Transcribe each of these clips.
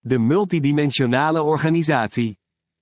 De multidimensionale organisatie.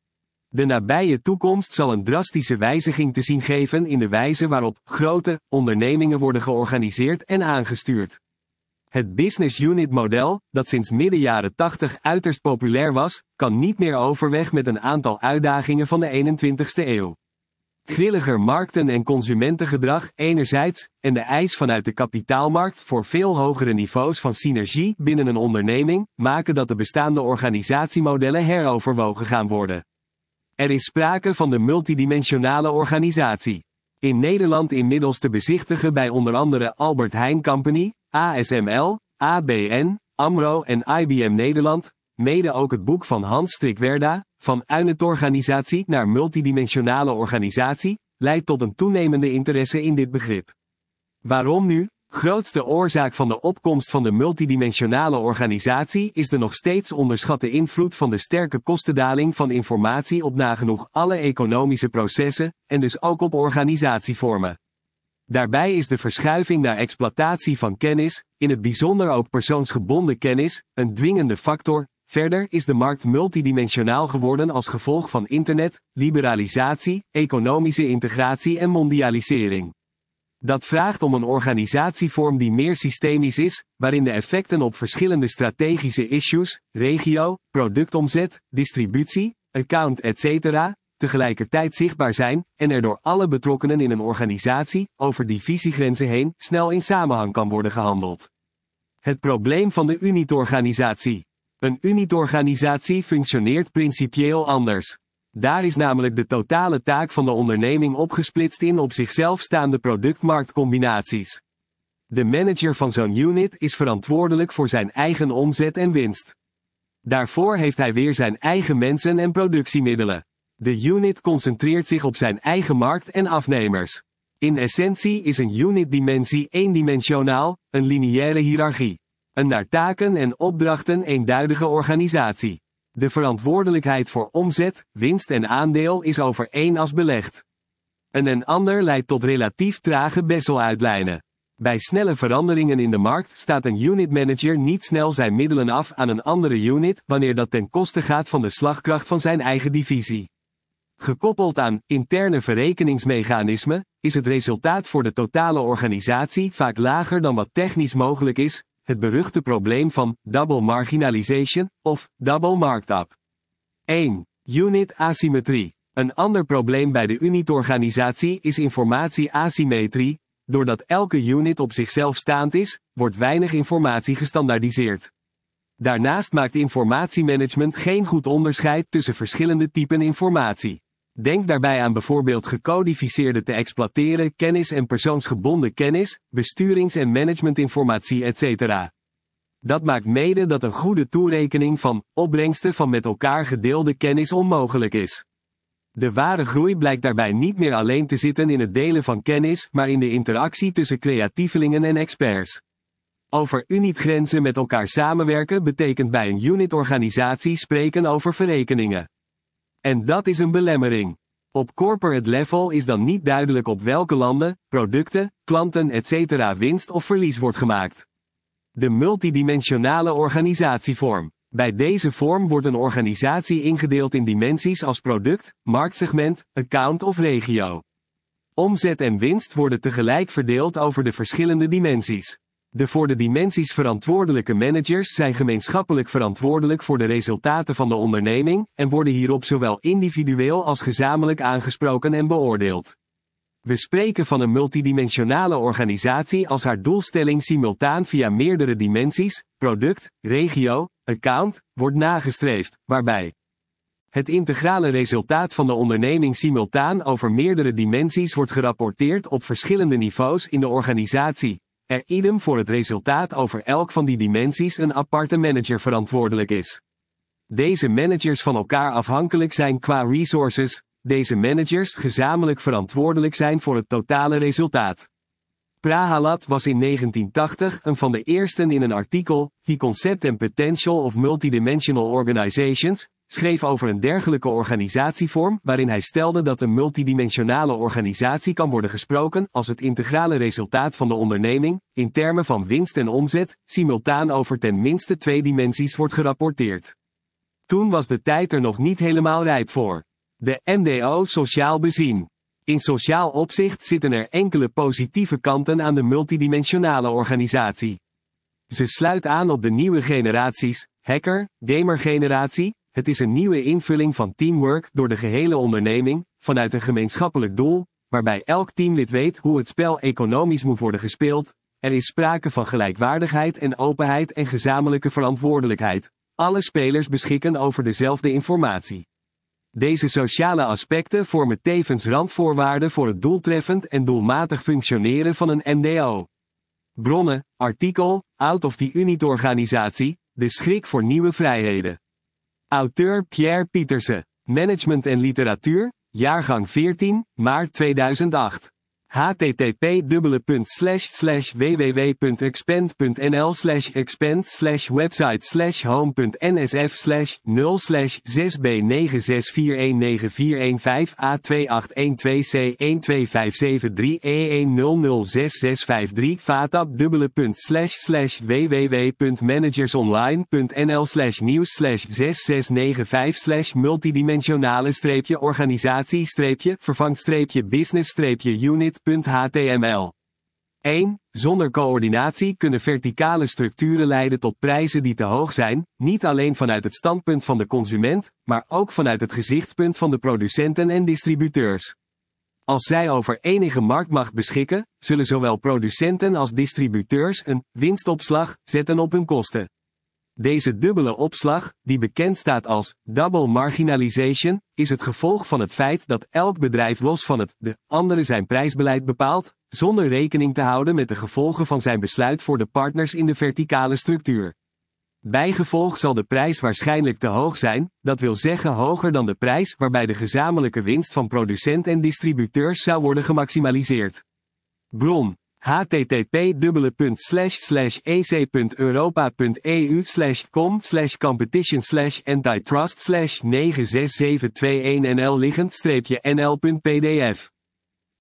De nabije toekomst zal een drastische wijziging te zien geven in de wijze waarop grote ondernemingen worden georganiseerd en aangestuurd. Het business unit model, dat sinds midden jaren 80 uiterst populair was, kan niet meer overweg met een aantal uitdagingen van de 21ste eeuw. Grilliger markten en consumentengedrag enerzijds, en de eis vanuit de kapitaalmarkt voor veel hogere niveaus van synergie binnen een onderneming, maken dat de bestaande organisatiemodellen heroverwogen gaan worden. Er is sprake van de multidimensionale organisatie. In Nederland inmiddels te bezichtigen bij onder andere Albert Heijn Company, ASML, ABN, AMRO en IBM Nederland, mede ook het boek van Hans Strikwerda, Van Unitorganisatie naar multidimensionale organisatie, leidt tot een toenemende interesse in dit begrip. Waarom nu? Grootste oorzaak van de opkomst van de multidimensionale organisatie is de nog steeds onderschatte invloed van de sterke kostendaling van informatie op nagenoeg alle economische processen, en dus ook op organisatievormen. Daarbij is de verschuiving naar exploitatie van kennis, in het bijzonder ook persoonsgebonden kennis, een dwingende factor. Verder is de markt multidimensionaal geworden als gevolg van internet, liberalisatie, economische integratie en mondialisering. Dat vraagt om een organisatievorm die meer systemisch is, waarin de effecten op verschillende strategische issues, regio, productomzet, distributie, account etc. tegelijkertijd zichtbaar zijn, en er door alle betrokkenen in een organisatie, over divisiegrenzen heen, snel in samenhang kan worden gehandeld. Het probleem van de unitorganisatie. Een unitorganisatie functioneert principieel anders. Daar is namelijk de totale taak van de onderneming opgesplitst in op zichzelf staande product-marktcombinaties. De manager van zo'n unit is verantwoordelijk voor zijn eigen omzet en winst. Daarvoor heeft hij weer zijn eigen mensen en productiemiddelen. De unit concentreert zich op zijn eigen markt en afnemers. In essentie is een unitdimensie eendimensionaal, een lineaire hiërarchie. Een naar taken en opdrachten eenduidige organisatie. De verantwoordelijkheid voor omzet, winst en aandeel is over één as belegd. Een en ander leidt tot relatief trage besseluitlijnen. Bij snelle veranderingen in de markt staat een unitmanager niet snel zijn middelen af aan een andere unit, wanneer dat ten koste gaat van de slagkracht van zijn eigen divisie. Gekoppeld aan interne verrekeningsmechanismen, is het resultaat voor de totale organisatie vaak lager dan wat technisch mogelijk is, het beruchte probleem van double marginalization of double markup. 1. Unit asymmetrie. Een ander probleem bij de unitorganisatie is informatieasymmetrie. Doordat elke unit op zichzelf staand is, wordt weinig informatie gestandaardiseerd. Daarnaast maakt informatiemanagement geen goed onderscheid tussen verschillende typen informatie. Denk daarbij aan bijvoorbeeld gecodificeerde te exploiteren kennis en persoonsgebonden kennis, besturings- en managementinformatie etc. Dat maakt mede dat een goede toerekening van opbrengsten van met elkaar gedeelde kennis onmogelijk is. De ware groei blijkt daarbij niet meer alleen te zitten in het delen van kennis, maar in de interactie tussen creatievelingen en experts. Over unitgrenzen met elkaar samenwerken betekent bij een unitorganisatie spreken over verrekeningen. En dat is een belemmering. Op corporate level is dan niet duidelijk op welke landen, producten, klanten etc. winst of verlies wordt gemaakt. De multidimensionale organisatievorm. Bij deze vorm wordt een organisatie ingedeeld in dimensies als product, marktsegment, account of regio. Omzet en winst worden tegelijk verdeeld over de verschillende dimensies. De voor de dimensies verantwoordelijke managers zijn gemeenschappelijk verantwoordelijk voor de resultaten van de onderneming en worden hierop zowel individueel als gezamenlijk aangesproken en beoordeeld. We spreken van een multidimensionale organisatie als haar doelstelling simultaan via meerdere dimensies, product, regio, account, wordt nagestreefd, waarbij het integrale resultaat van de onderneming simultaan over meerdere dimensies wordt gerapporteerd op verschillende niveaus in de organisatie. Er idem voor het resultaat over elk van die dimensies een aparte manager verantwoordelijk is. Deze managers van elkaar afhankelijk zijn qua resources, deze managers gezamenlijk verantwoordelijk zijn voor het totale resultaat. Prahalat was in 1980 een van de eersten in een artikel, The Concept and Potential of Multidimensional Organizations, schreef over een dergelijke organisatievorm, waarin hij stelde dat een multidimensionale organisatie kan worden gesproken als het integrale resultaat van de onderneming, in termen van winst en omzet, simultaan over ten minste twee dimensies wordt gerapporteerd. Toen was de tijd er nog niet helemaal rijp voor. De MDO sociaal bezien. In sociaal opzicht zitten er enkele positieve kanten aan de multidimensionale organisatie. Ze sluit aan op de nieuwe generaties, hacker, gamer-generatie. Het is een nieuwe invulling van teamwork door de gehele onderneming, vanuit een gemeenschappelijk doel, waarbij elk teamlid weet hoe het spel economisch moet worden gespeeld. Er is sprake van gelijkwaardigheid en openheid en gezamenlijke verantwoordelijkheid. Alle spelers beschikken over dezelfde informatie. Deze sociale aspecten vormen tevens randvoorwaarden voor het doeltreffend en doelmatig functioneren van een MDO. Bronnen, artikel, Out of the Unit-organisatie, de schrik voor nieuwe vrijheden. Auteur Pierre Pieterse, Management en Literatuur, jaargang 14, maart 2008. http://www.expand.nl/expand/website/home.nsf/0/6B9641948A28126E1006653 vatab.multidimensionale-organisatie-vervangt-business-unit.html 1. Zonder coördinatie kunnen verticale structuren leiden tot prijzen die te hoog zijn, niet alleen vanuit het standpunt van de consument, maar ook vanuit het gezichtspunt van de producenten en distributeurs. Als zij over enige marktmacht beschikken, zullen zowel producenten als distributeurs een winstopslag zetten op hun kosten. Deze dubbele opslag, die bekend staat als double marginalization, is het gevolg van het feit dat elk bedrijf los van de andere zijn prijsbeleid bepaalt, zonder rekening te houden met de gevolgen van zijn besluit voor de partners in de verticale structuur. Bijgevolg zal de prijs waarschijnlijk te hoog zijn, dat wil zeggen hoger dan de prijs waarbij de gezamenlijke winst van producent en distributeurs zou worden gemaximaliseerd. Bron: http://ec.europa.eu/com/competition/antitrust/96721nl liggend-nl.pdf